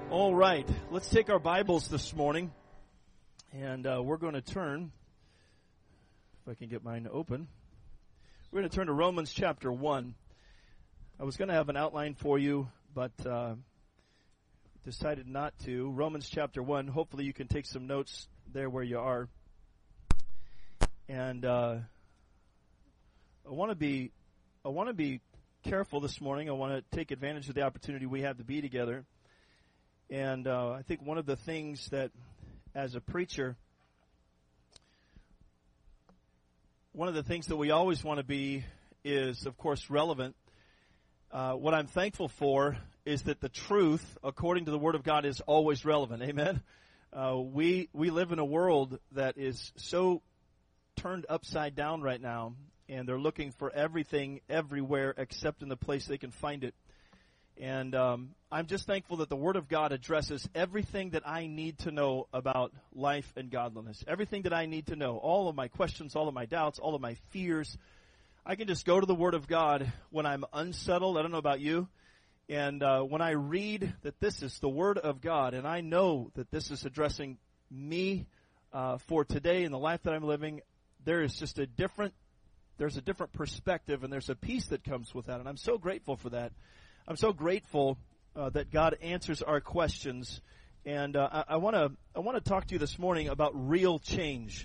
All right, let's take our Bibles this morning, and we're going to turn, if I can get mine open, we're going to turn to Romans chapter 1. I was going to have an outline for you, but decided not to. Romans chapter 1, hopefully you can take some notes there where you are. And I want to be careful this morning. I want to take advantage of the opportunity we have to be together. And I think one of the things that, as a preacher, one of the things that we always want to be is, of course, relevant. What I'm thankful for is that the truth, according to the Word of God, is always relevant. Amen? We live in a world that is so turned upside down right now, and they're looking for everything everywhere except in the place they can find it. And I'm just thankful that the Word of God addresses everything that I need to know about life and godliness. Everything that I need to know. All of my questions, all of my doubts, all of my fears. I can just go to the Word of God when I'm unsettled. I don't know about you. And when I read that this is the Word of God, and I know that this is addressing me for today and the life that I'm living, there is just there's a different perspective, and there's a peace that comes with that. And I'm so grateful for that. I'm so grateful that God answers our questions, and I want to talk to you this morning about real change,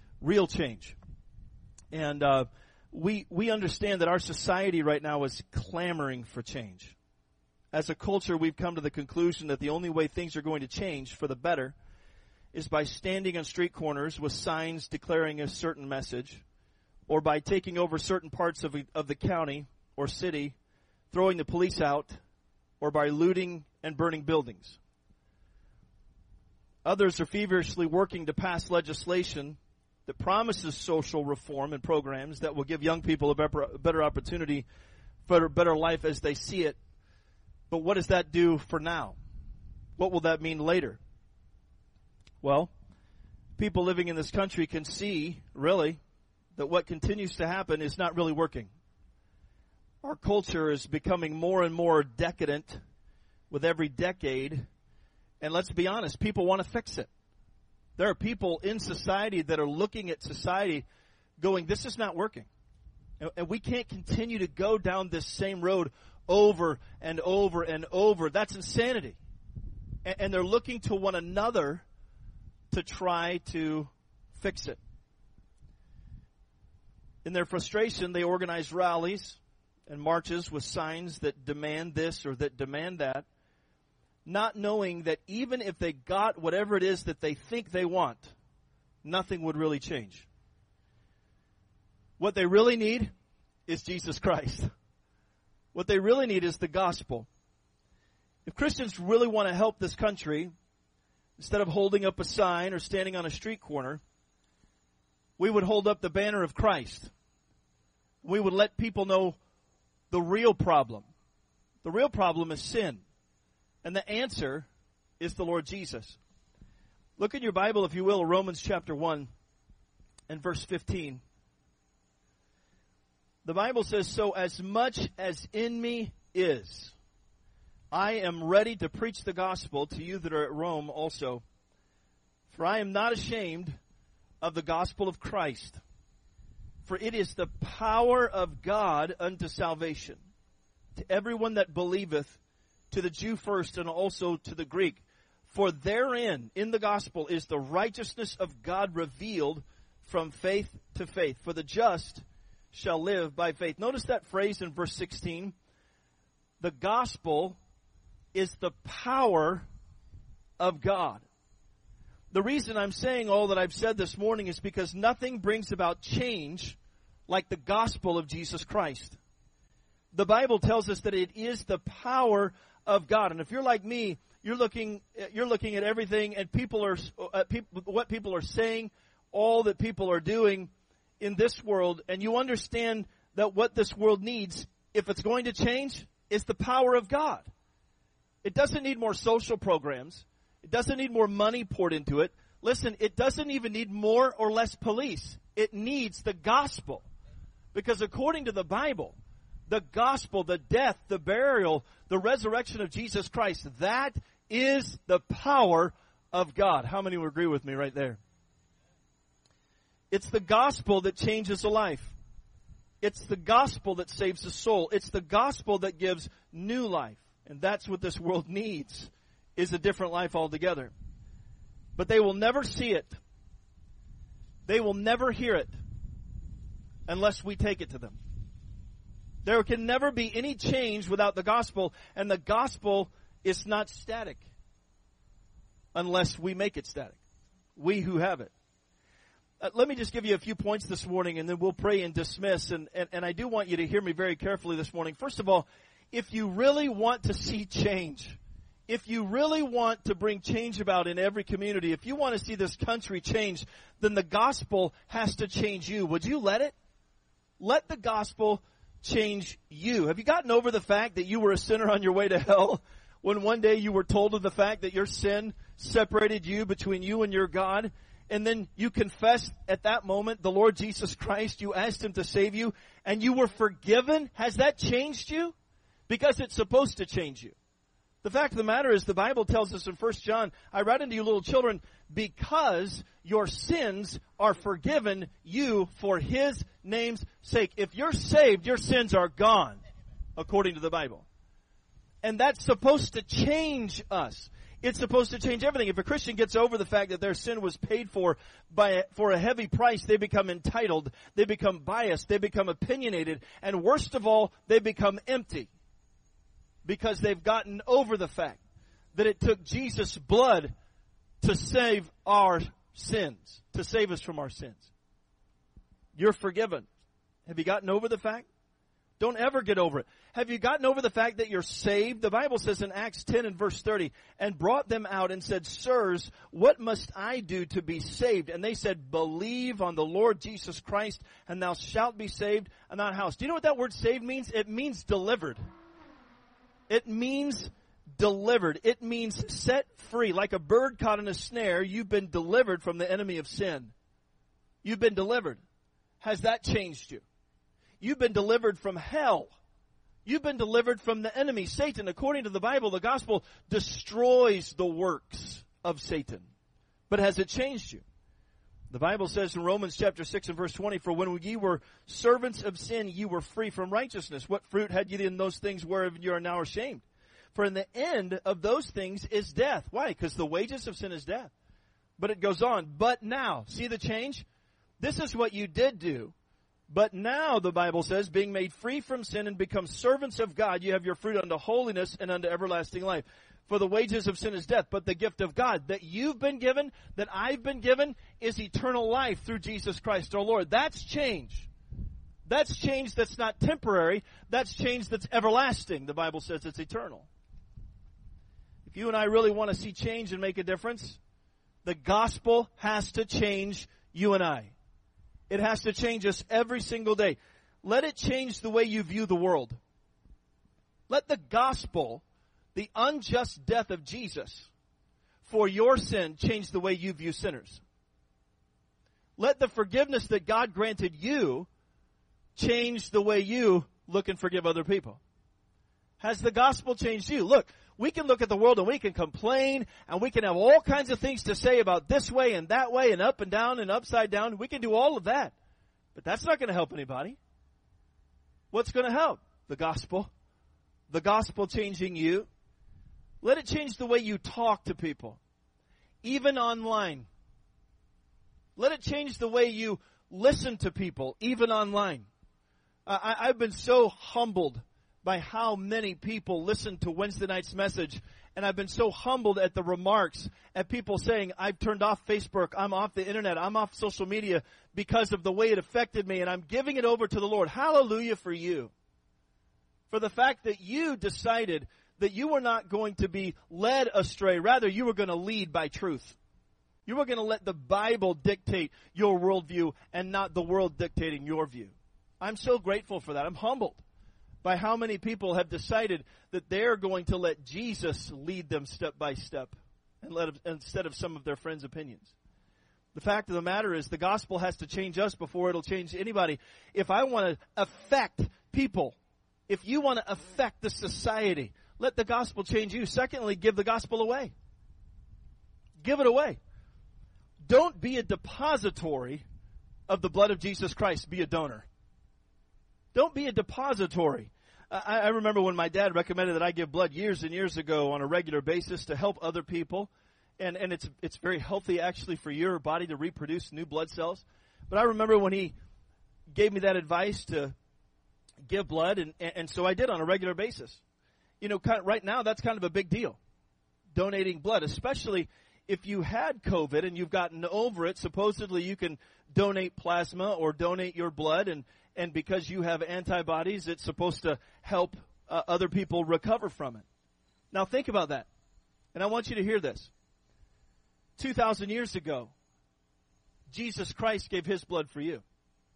and we understand that our society right now is clamoring for change. As a culture, we've come to the conclusion that the only way things are going to change for the better is by standing on street corners with signs declaring a certain message, or by taking over certain parts of the county or city, throwing the police out, or by looting and burning buildings. Others are feverishly working to pass legislation that promises social reform and programs that will give young people a better opportunity for a better life as they see it. But what does that do for now? What will that mean later? Well, people living in this country can see, really, that what continues to happen is not really working. Our culture is becoming more and more decadent with every decade. And let's be honest, people want to fix it. There are people in society that are looking at society going, this is not working. And we can't continue to go down this same road over and over and over. That's insanity. And they're looking to one another to try to fix it. In their frustration, they organize rallies and marches with signs that demand this or that demand that, not knowing that even if they got whatever it is that they think they want, nothing would really change. What they really need is Jesus Christ. What they really need is the gospel. If Christians really want to help this country, instead of holding up a sign or standing on a street corner, we would hold up the banner of Christ. We would let people know the real problem. The real problem is sin. And the answer is the Lord Jesus. Look in your Bible, if you will, Romans chapter 1 and verse 15. The Bible says, so as much as in me is, I am ready to preach the gospel to you that are at Rome also. For I am not ashamed of the gospel of Christ. For it is the power of God unto salvation, to everyone that believeth, to the Jew first and also to the Greek. For therein, in the gospel, is the righteousness of God revealed from faith to faith. For the just shall live by faith. Notice that phrase in verse 16. The gospel is the power of God. The reason I'm saying all that I've said this morning is because nothing brings about change like the gospel of Jesus Christ. The Bible tells us that it is the power of God. And if you're like me, you're looking at everything and what people are saying, all that people are doing in this world, and you understand that what this world needs, if it's going to change, is the power of God. It doesn't need more social programs. It doesn't need more money poured into it. Listen, it doesn't even need more or less police. It needs the gospel. Because according to the Bible, the gospel, the death, the burial, the resurrection of Jesus Christ, that is the power of God. How many would agree with me right there? It's the gospel that changes a life. It's the gospel that saves a soul. It's the gospel that gives new life. And that's what this world needs, is a different life altogether. But they will never see it. They will never hear it unless we take it to them. There can never be any change without the gospel, and the gospel is not static unless we make it static. We who have it. Let me just give you a few points this morning, and then we'll pray and dismiss. And I do want you to hear me very carefully this morning. First of all, if you really want to see change, if you really want to bring change about in every community, if you want to see this country change, then the gospel has to change you. Would you let it? Let the gospel change you. Have you gotten over the fact that you were a sinner on your way to hell when one day you were told of the fact that your sin separated you between you and your God? And then you confessed at that moment the Lord Jesus Christ. You asked Him to save you, and you were forgiven. Has that changed you? Because it's supposed to change you. The fact of the matter is, the Bible tells us in 1 John, I write unto you little children, because your sins are forgiven you for His name's sake. If you're saved, your sins are gone, according to the Bible. And that's supposed to change us. It's supposed to change everything. If a Christian gets over the fact that their sin was paid for for a heavy price, they become entitled, they become biased, they become opinionated, and worst of all, they become empty. Because they've gotten over the fact that it took Jesus' blood to save our sins, to save us from our sins. You're forgiven. Have you gotten over the fact? Don't ever get over it. Have you gotten over the fact that you're saved? The Bible says in Acts 10 and verse 30, and brought them out and said, Sirs, what must I do to be saved? And they said, believe on the Lord Jesus Christ, and thou shalt be saved, and thy house. Do you know what that word saved means? It means delivered. It means delivered. It means set free. Like a bird caught in a snare, you've been delivered from the enemy of sin. You've been delivered. Has that changed you? You've been delivered from hell. You've been delivered from the enemy, Satan. According to the Bible, the gospel destroys the works of Satan. But has it changed you? The Bible says in Romans chapter 6 and verse 20, for when ye were servants of sin, ye were free from righteousness. What fruit had ye in those things whereof you are now ashamed? For in the end of those things is death. Why? Because the wages of sin is death. But it goes on. But now, see the change? This is what you did do. But now, the Bible says, being made free from sin and become servants of God, you have your fruit unto holiness and unto everlasting life. For the wages of sin is death, but the gift of God that you've been given, that I've been given, is eternal life through Jesus Christ our Lord. That's change. That's change that's not temporary. That's change that's everlasting. The Bible says it's eternal. If you and I really want to see change and make a difference, the gospel has to change you and I. It has to change us every single day. Let it change the way you view the world. Let the gospel, the unjust death of Jesus for your sin, change the way you view sinners. Let the forgiveness that God granted you change the way you look and forgive other people. Has the gospel changed you? Look, we can look at the world and we can complain and we can have all kinds of things to say about this way and that way and up and down and upside down. We can do all of that. But that's not going to help anybody. What's going to help? The gospel. The gospel changing you. Let it change the way you talk to people. Even online. Let it change the way you listen to people, even online. I've been so humbled by how many people listen to Wednesday night's message. And I've been so humbled at the remarks at people saying, I've turned off Facebook, I'm off the internet, I'm off social media because of the way it affected me, and I'm giving it over to the Lord. Hallelujah for you. For the fact that you decided that you were not going to be led astray. Rather, you were going to lead by truth. You were going to let the Bible dictate your worldview and not the world dictating your view. I'm so grateful for that. I'm humbled by how many people have decided that they're going to let Jesus lead them step by step instead of some of their friends' opinions. The fact of the matter is the gospel has to change us before it'll change anybody. If I want to affect people, if you want to affect the society, let the gospel change you. Secondly, give the gospel away. Give it away. Don't be a depository of the blood of Jesus Christ. Be a donor. Don't be a depository. I remember when my dad recommended that I give blood years and years ago on a regular basis to help other people. And it's very healthy actually for your body to reproduce new blood cells. But I remember when he gave me that advice to give blood, and so I did on a regular basis. You know, right now that's kind of a big deal, donating blood, especially if you had COVID and you've gotten over it. Supposedly you can donate plasma or donate your blood, and because you have antibodies, it's supposed to help other people recover from it. Now think about that, and I want you to hear this. 2,000 years ago, Jesus Christ gave his blood for you.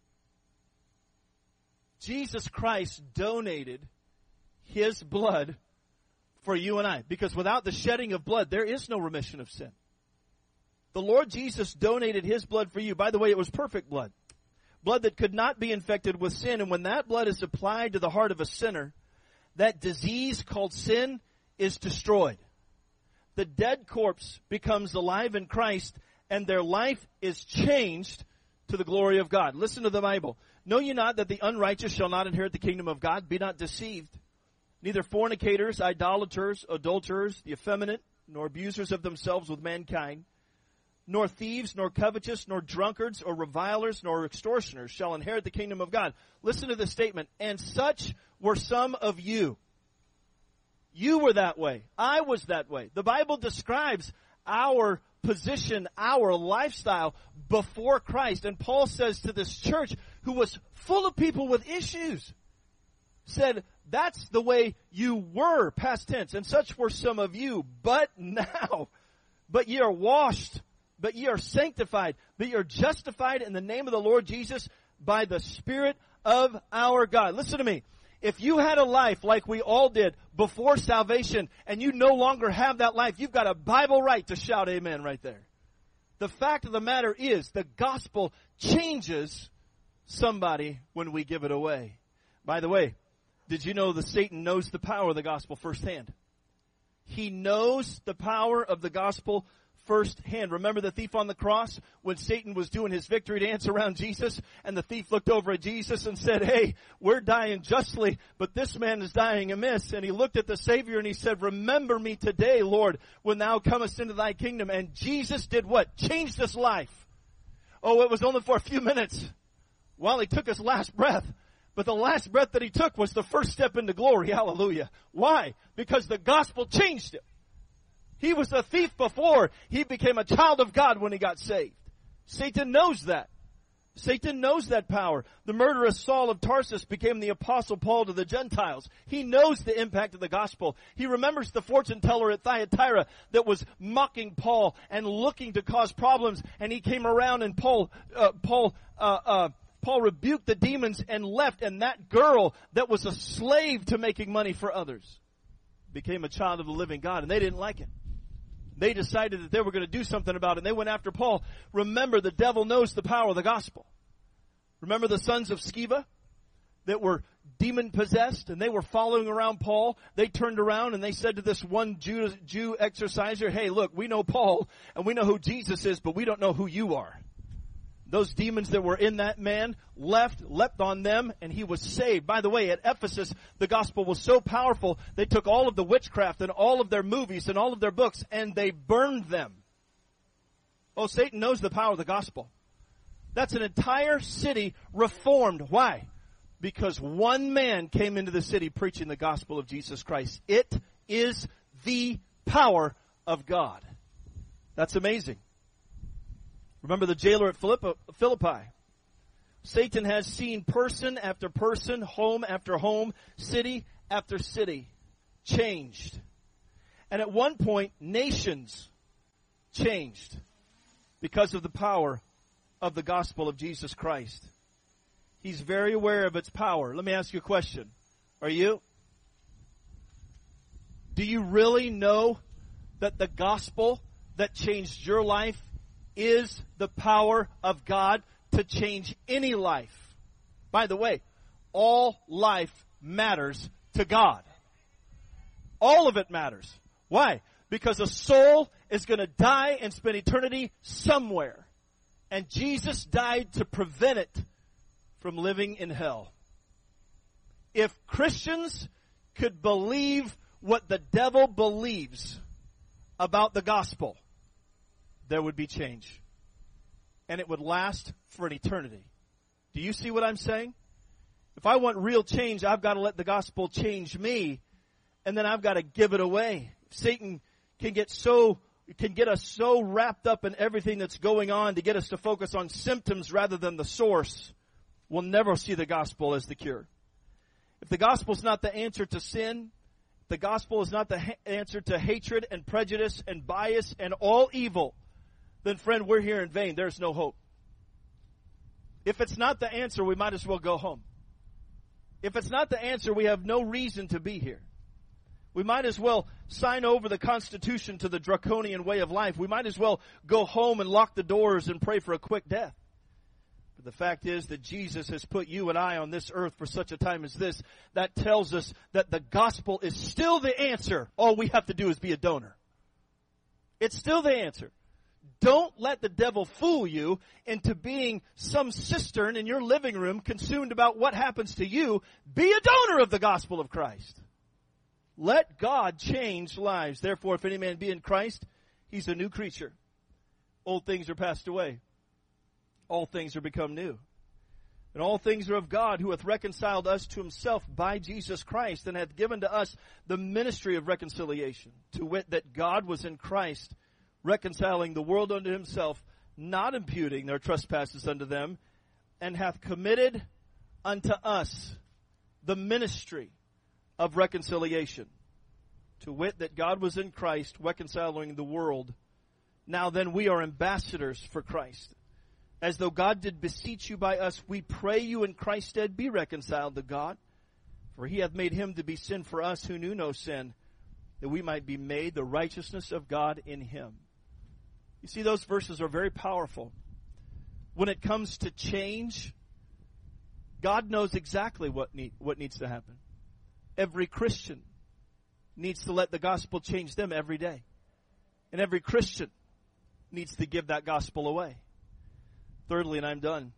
Jesus Christ donated his blood for you and I, because without the shedding of blood, there is no remission of sin. The Lord Jesus donated his blood for you. By the way, it was perfect blood. Blood that could not be infected with sin. And when that blood is applied to the heart of a sinner, that disease called sin is destroyed. The dead corpse becomes alive in Christ, and their life is changed to the glory of God. Listen to the Bible. Know ye not that the unrighteous shall not inherit the kingdom of God? Be not deceived. Neither fornicators, idolaters, adulterers, the effeminate, nor abusers of themselves with mankind, nor thieves, nor covetous, nor drunkards, or revilers, nor extortioners shall inherit the kingdom of God. Listen to this statement. And such were some of you. You were that way. I was that way. The Bible describes our position, our lifestyle before Christ. And Paul says to this church, who was full of people with issues, said, that's the way you were, past tense. And such were some of you. But now, but ye are washed, but ye are sanctified, but ye are justified in the name of the Lord Jesus by the Spirit of our God. Listen to me. If you had a life like we all did before salvation, and you no longer have that life, you've got a Bible right to shout amen right there. The fact of the matter is, the gospel changes somebody when we give it away. By the way, did you know that Satan knows the power of the gospel firsthand? He knows the power of the gospel firsthand. Remember the thief on the cross when Satan was doing his victory dance around Jesus, and the thief looked over at Jesus and said, hey, we're dying justly, but this man is dying amiss. And he looked at the Savior and he said, remember me today, Lord, when thou comest into thy kingdom. And Jesus did what? Changed his life. Oh, it was only for a few minutes while he took his last breath. But the last breath that he took was the first step into glory. Hallelujah. Why? Because the gospel changed him. He was a thief before. He became a child of God when he got saved. Satan knows that. Satan knows that power. The murderous Saul of Tarsus became the apostle Paul to the Gentiles. He knows the impact of the gospel. He remembers the fortune teller at Thyatira that was mocking Paul and looking to cause problems. And he came around, and Paul rebuked the demons and left. And that girl that was a slave to making money for others became a child of the living God. And they didn't like it. They decided that they were going to do something about it. And they went after Paul. Remember, the devil knows the power of the gospel. Remember the sons of Sceva that were demon-possessed, and they were following around Paul. They turned around and they said to this one Jew exorciser, hey, look, we know Paul and we know who Jesus is, but we don't know who you are. Those demons that were in that man leapt on them, and he was saved. By the way, at Ephesus, the gospel was so powerful, they took all of the witchcraft and all of their movies and all of their books, and they burned them. Oh, Satan knows the power of the gospel. That's an entire city reformed. Why? Because one man came into the city preaching the gospel of Jesus Christ. It is the power of God. That's amazing. Remember the jailer at Philippi. Satan has seen person after person, home after home, city after city changed. And at one point, nations changed because of the power of the gospel of Jesus Christ. He's very aware of its power. Let me ask you a question. Are you? Do you really know that the gospel that changed your life is the power of God to change any life? By the way, all life matters to God. All of it matters. Why? Because a soul is going to die and spend eternity somewhere. And Jesus died to prevent it from living in hell. If Christians could believe what the devil believes about the gospel, there would be change. And it would last for an eternity. Do you see what I'm saying? If I want real change, I've got to let the gospel change me, and then I've got to give it away. Satan can get us so wrapped up in everything that's going on to get us to focus on symptoms rather than the source. We'll never see the gospel as the cure. If the gospel is not the answer to sin, the gospel is not the answer to hatred and prejudice and bias and all evil, then friend, we're here in vain. There's no hope. If it's not the answer, we might as well go home. If it's not the answer, we have no reason to be here. We might as well sign over the Constitution to the draconian way of life. We might as well go home and lock the doors and pray for a quick death. But the fact is that Jesus has put you and I on this earth for such a time as this. That tells us that the gospel is still the answer. All we have to do is be a donor. It's still the answer. Don't let the devil fool you into being some cistern in your living room consumed about what happens to you. Be a donor of the gospel of Christ. Let God change lives. Therefore, if any man be in Christ, he's a new creature. Old things are passed away. All things are become new. And all things are of God, who hath reconciled us to himself by Jesus Christ, and hath given to us the ministry of reconciliation, to wit, that God was in Christ, reconciling the world unto himself, not imputing their trespasses unto them, and hath committed unto us the ministry of reconciliation. To wit, that God was in Christ, reconciling the world. Now then, we are ambassadors for Christ. As though God did beseech you by us, we pray you in Christ's stead, be reconciled to God. For he hath made him to be sin for us who knew no sin, that we might be made the righteousness of God in him. You see, those verses are very powerful. When it comes to change, God knows exactly what needs to happen. Every Christian needs to let the gospel change them every day. And every Christian needs to give that gospel away. Thirdly, and I'm done,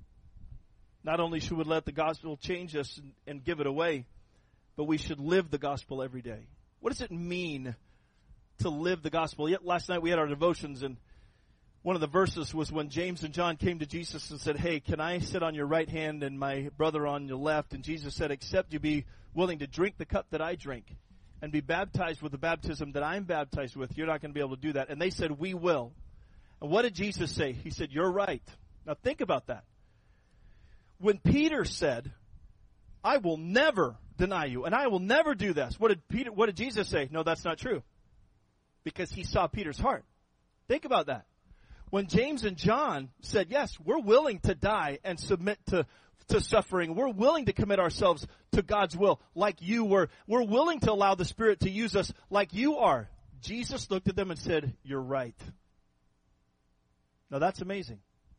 not only should we let the gospel change us and give it away, but we should live the gospel every day. What does it mean to live the gospel? Yet last night we had our devotions, and one of the verses was when James and John came to Jesus and said, hey, can I sit on your right hand and my brother on your left? And Jesus said, except you be willing to drink the cup that I drink and be baptized with the baptism that I'm baptized with, you're not going to be able to do that. And they said, we will. And what did Jesus say? He said, you're right. Now think about that. When Peter said, I will never deny you, and I will never do this, what did Jesus say? No, that's not true. Because he saw Peter's heart. Think about that. When James and John said, yes, we're willing to die and submit to suffering. We're willing to commit ourselves to God's will like you were. We're willing to allow the Spirit to use us like you are. Jesus looked at them and said, you're right. Now that's amazing.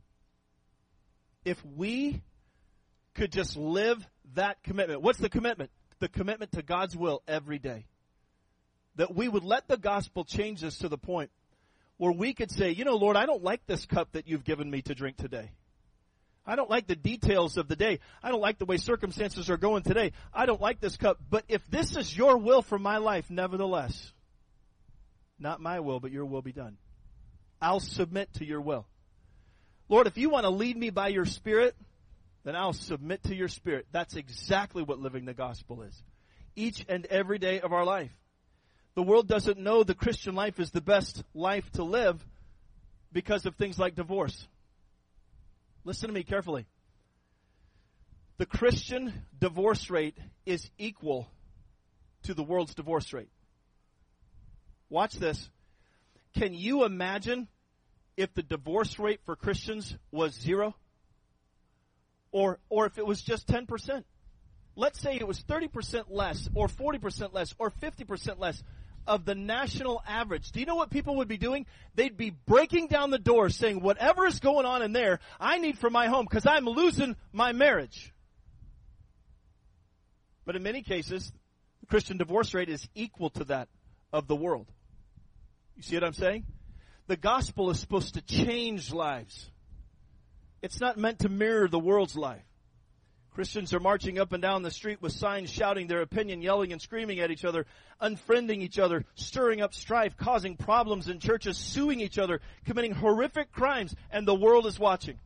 If we could just live that commitment. What's the commitment? The commitment to God's will every day. That we would let the gospel change us to the point where we could say, you know, Lord, I don't like this cup that you've given me to drink today. I don't like the details of the day. I don't like the way circumstances are going today. I don't like this cup. But if this is your will for my life, nevertheless, not my will, but your will be done. I'll submit to your will. Lord, if you want to lead me by your Spirit, then I'll submit to your Spirit. That's exactly what living the gospel is. Each and every day of our life. The world doesn't know the Christian life is the best life to live because of things like divorce. Listen to me carefully. The Christian divorce rate is equal to the world's divorce rate. Watch this. Can you imagine if the divorce rate for Christians was 0? Or if it was just 10%? Let's say it was 30% less, or 40% less, or 50% less of the national average. Do you know what people would be doing? They'd be breaking down the door saying, whatever is going on in there, I need for my home because I'm losing my marriage. But in many cases, The Christian divorce rate is equal to that of the world. You see what I'm saying? The gospel is supposed to change lives. It's not meant to mirror the world's life. Christians are marching up and down the street with signs shouting their opinion, yelling and screaming at each other, unfriending each other, stirring up strife, causing problems in churches, suing each other, committing horrific crimes, and the world is watching.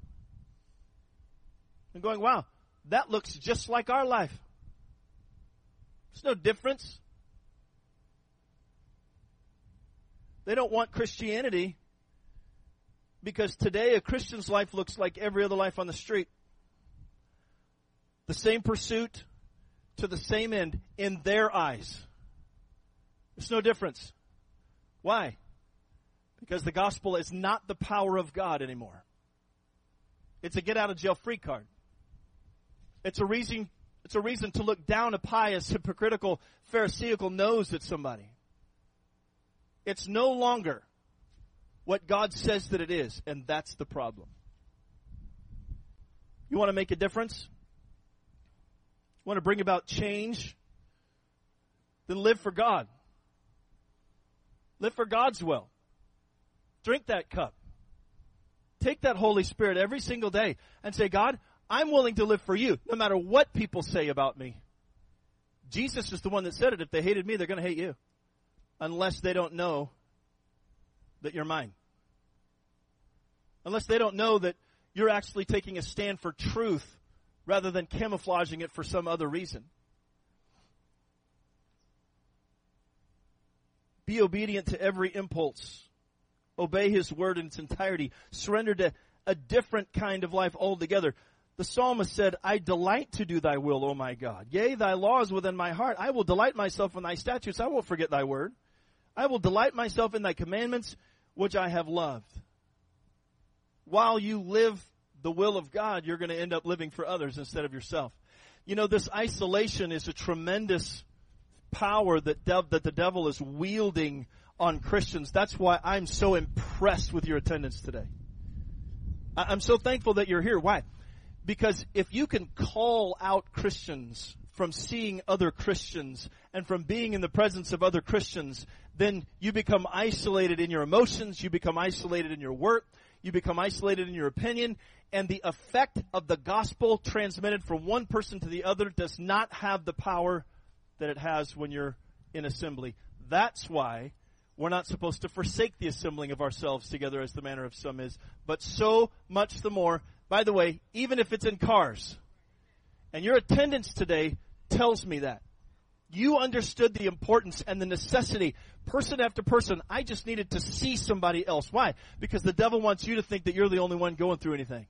And going, wow, that looks just like our life. There's no difference. They don't want Christianity because today a Christian's life looks like every other life on the street. The same pursuit to the same end in their eyes. There's no difference. Why? Because the gospel is not the power of God anymore. It's a get out of jail free card. It's a reason to look down a pious, hypocritical, pharisaical nose at somebody. It's no longer what God says that it is, and that's the problem. You want to make a difference? You want to bring about change? Then live for God. Live for God's will. Drink that cup. Take that Holy Spirit every single day and say, God, I'm willing to live for you, no matter what people say about me. Jesus is the one that said it. If they hated me, they're going to hate you. Unless they don't know that you're mine. Unless they don't know that you're actually taking a stand for truth rather than camouflaging it for some other reason. Be obedient to every impulse. Obey His word in its entirety. Surrender to a different kind of life altogether. The psalmist said, I delight to do thy will, O my God. Yea, thy law is within my heart. I will delight myself in thy statutes. I won't forget thy word. I will delight myself in thy commandments, which I have loved. While you live the will of God, you're going to end up living for others instead of yourself. You know, this isolation is a tremendous power that the devil is wielding on Christians. That's why I'm so impressed with your attendance today. I'm so thankful that you're here. Why? Because if you can call out Christians from seeing other Christians and from being in the presence of other Christians, then you become isolated in your emotions, you become isolated in your work, you become isolated in your opinion, and the effect of the gospel transmitted from one person to the other does not have the power that it has when you're in assembly. That's why we're not supposed to forsake the assembling of ourselves together as the manner of some is, but so much the more. By the way, even if it's in cars, and your attendance today tells me that. You understood the importance and the necessity. Person after person, I just needed to see somebody else. Why? Because the devil wants you to think that you're the only one going through anything.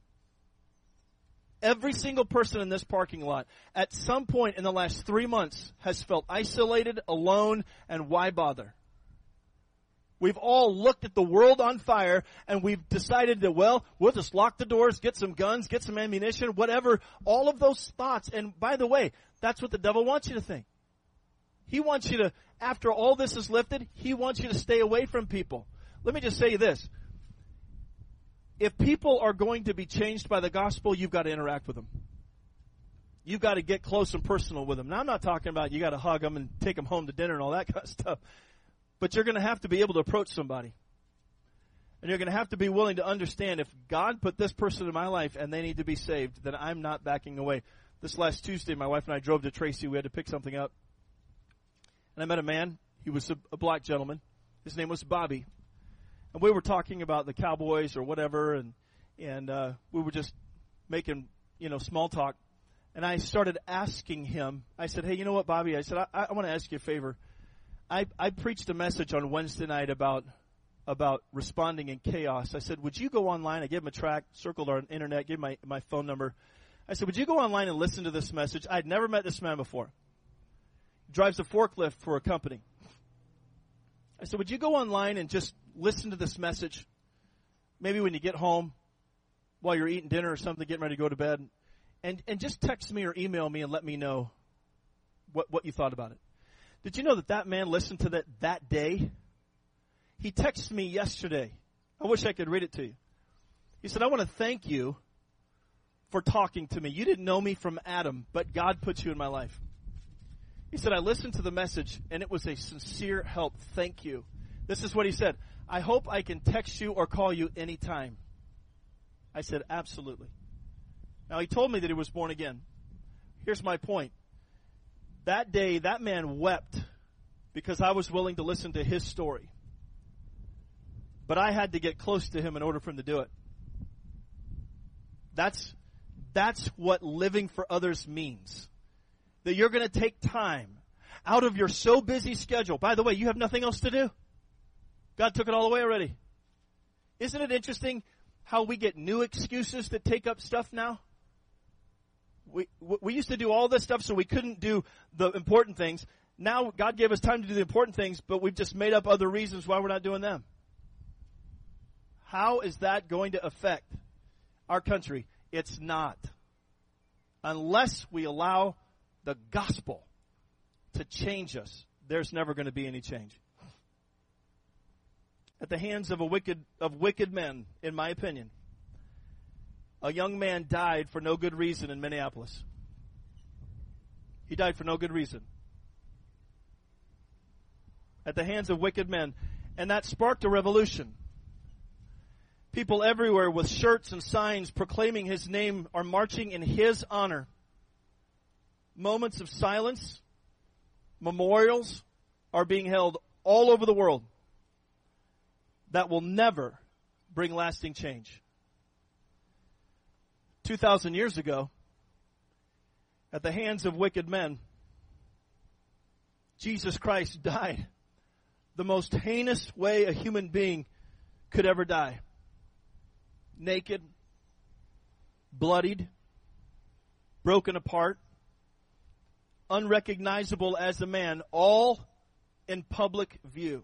Every single person in this parking lot at some point in the last 3 months has felt isolated, alone, and why bother? We've all looked at the world on fire and we've decided that, well, we'll just lock the doors, get some guns, get some ammunition, whatever. All of those thoughts. And by the way, that's what the devil wants you to think. He wants you to, after all this is lifted, he wants you to stay away from people. Let me just say this. If people are going to be changed by the gospel, you've got to interact with them. You've got to get close and personal with them. Now, I'm not talking about you got to hug them and take them home to dinner and all that kind of stuff. But you're going to have to be able to approach somebody. And you're going to have to be willing to understand if God put this person in my life and they need to be saved, then I'm not backing away. This last Tuesday, my wife and I drove to Tracy. We had to pick something up. And I met a man. He was a black gentleman. His name was Bobby. And we were talking about the Cowboys or whatever, and we were just making, small talk. And I started asking him, I said, hey, you know what, Bobby? I said, I want to ask you a favor. I preached a message on Wednesday night about responding in chaos. I said, would you go online? I gave him a track, circled our internet, gave my phone number. I said, would you go online and listen to this message? I'd never met this man before. He drives a forklift for a company. I said, would you go online and just listen to this message? Maybe when you get home, while you're eating dinner or something, getting ready to go to bed. And just text me or email me and let me know what you thought about it. Did you know that man listened to that day? He texted me yesterday. I wish I could read it to you. He said, I want to thank you for talking to me. You didn't know me from Adam, but God put you in my life. He said, I listened to the message, and it was a sincere help. Thank you. This is what he said. I hope I can text you or call you anytime. I said, absolutely. Now, he told me that he was born again. Here's my point. That day, that man wept because I was willing to listen to his story. But I had to get close to him in order for him to do it. That's what living for others means. That you're going to take time out of your so busy schedule. By the way, you have nothing else to do. God took it all away already. Isn't it interesting how we get new excuses that take up stuff now? We used to do all this stuff so we couldn't do the important things. Now God gave us time to do the important things, but we've just made up other reasons why we're not doing them. How is that going to affect our country? It's not. Unless we allow the gospel to change us, there's never going to be any change. At the hands of wicked men, in my opinion, a young man died for no good reason in Minneapolis. He died for no good reason. At the hands of wicked men. And that sparked a revolution. People everywhere with shirts and signs proclaiming his name are marching in his honor. Moments of silence, memorials are being held all over the world that will never bring lasting change. 2,000 years ago, at the hands of wicked men, Jesus Christ died the most heinous way a human being could ever die. Naked, bloodied, broken apart, unrecognizable as a man, all in public view.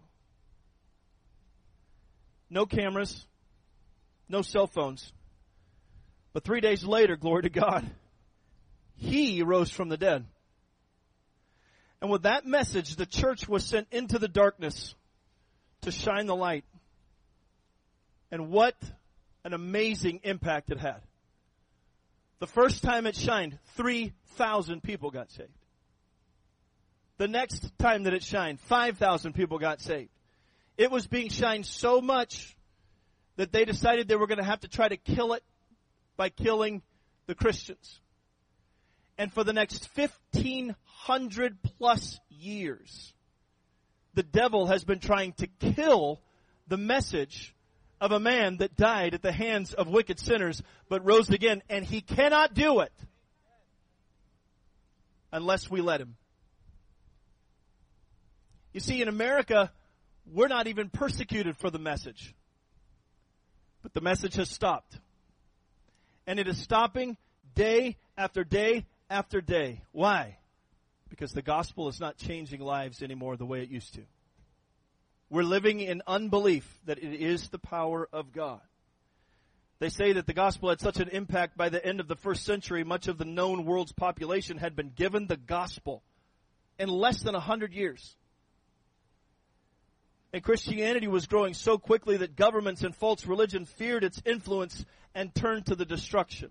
No cameras, no cell phones. But 3 days later, glory to God, he rose from the dead. And with that message, the church was sent into the darkness to shine the light. And what an amazing impact it had. The first time it shined, 3,000 people got saved. The next time that it shined, 5,000 people got saved. It was being shined so much that they decided they were going to have to try to kill it by killing the Christians. And for the next 1,500 plus years, the devil has been trying to kill the message of a man that died at the hands of wicked sinners but rose again. And he cannot do it unless we let him. You see, in America, we're not even persecuted for the message. But the message has stopped. And it is stopping day after day after day. Why? Because the gospel is not changing lives anymore the way it used to. We're living in unbelief that it is the power of God. They say that the gospel had such an impact by the end of the first century, much of the known world's population had been given the gospel in less than 100 years. And Christianity was growing so quickly that governments and false religion feared its influence and turned to the destruction.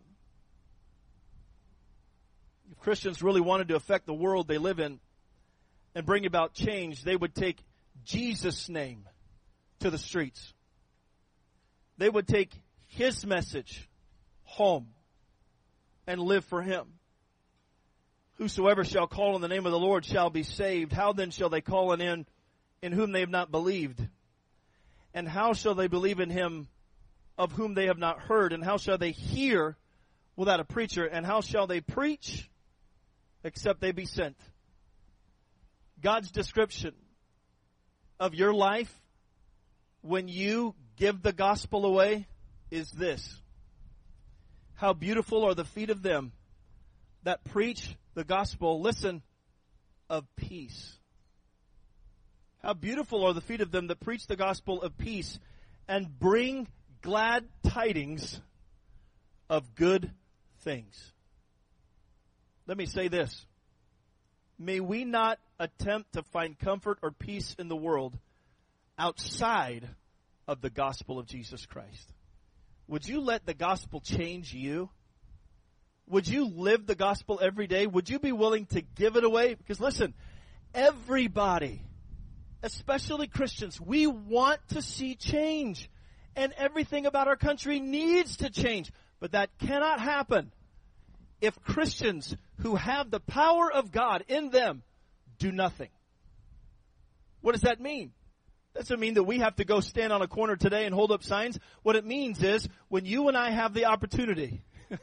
If Christians really wanted to affect the world they live in and bring about change, they would take Jesus' name to the streets. They would take his message home and live for him. Whosoever shall call on the name of the Lord shall be saved. How then shall they call on him in whom they have not believed? And how shall they believe in him of whom they have not heard? And how shall they hear without a preacher? And how shall they preach except they be sent? God's description of your life when you give the gospel away is this: how beautiful are the feet of them that preach the gospel, listen, of peace. How beautiful are the feet of them that preach the gospel of peace and bring glad tidings of good things. Let me say this. May we not attempt to find comfort or peace in the world outside of the gospel of Jesus Christ. Would you let the gospel change you? Would you live the gospel every day? Would you be willing to give it away? Because listen, everybody, especially Christians, we want to see change. And everything about our country needs to change. But that cannot happen if Christians who have the power of God in them do nothing. What does that mean? That doesn't mean that we have to go stand on a corner today and hold up signs. What it means is when you and I have the opportunity,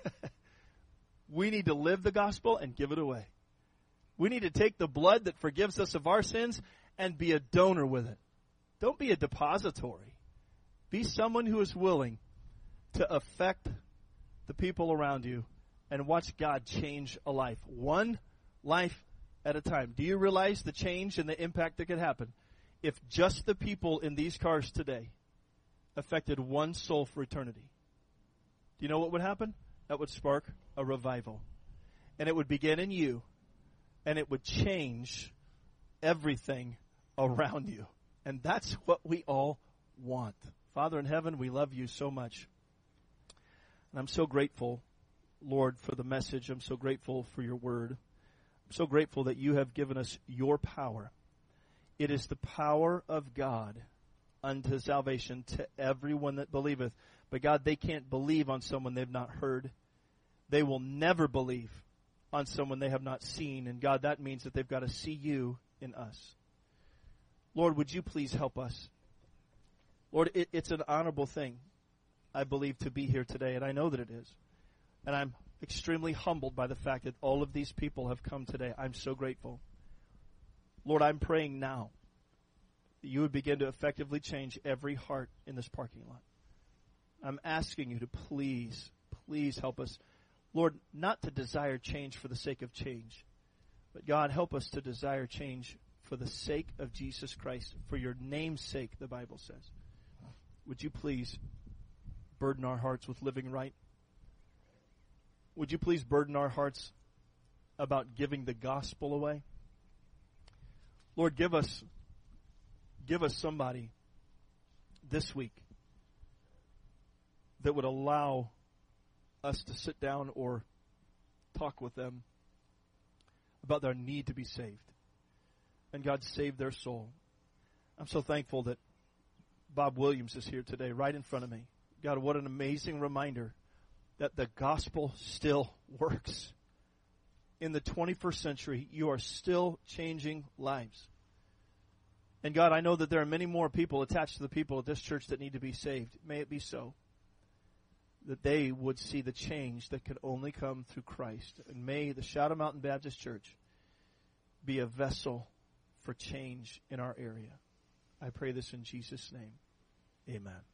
we need to live the gospel and give it away. We need to take the blood that forgives us of our sins and be a donor with it. Don't be a depository. Be someone who is willing to affect the people around you and watch God change a life. One life at a time. Do you realize the change and the impact that could happen if just the people in these cars today affected one soul for eternity? Do you know what would happen? That would spark a revival. And it would begin in you, and it would change everything around you. And that's what we all want. Father in heaven, we love you so much. And I'm so grateful, Lord, for the message. I'm so grateful for your word. I'm so grateful that you have given us your power. It is the power of God unto salvation to everyone that believeth. But God, they can't believe on someone they've not heard. They will never believe on someone they have not seen. And God, that means that they've got to see you in us. Lord, would you please help us? Lord, it's an honorable thing, I believe, to be here today, and I know that it is. And I'm extremely humbled by the fact that all of these people have come today. I'm so grateful. Lord, I'm praying now that you would begin to effectively change every heart in this parking lot. I'm asking you to please, please help us. Lord, not to desire change for the sake of change, but God, help us to desire change for the sake of Jesus Christ, for your name's sake, the Bible says. Would you please burden our hearts with living right? Would you please burden our hearts about giving the gospel away? Lord, give us somebody this week that would allow us to sit down or talk with them about their need to be saved. And God, save their soul. I'm so thankful that Bob Williams is here today, right in front of me. God, what an amazing reminder that the gospel still works. In the 21st century, you are still changing lives. And God, I know that there are many more people attached to the people at this church that need to be saved. May it be so, that they would see the change that could only come through Christ. And may the Shadow Mountain Baptist Church be a vessel for change in our area. I pray this in Jesus' name. Amen.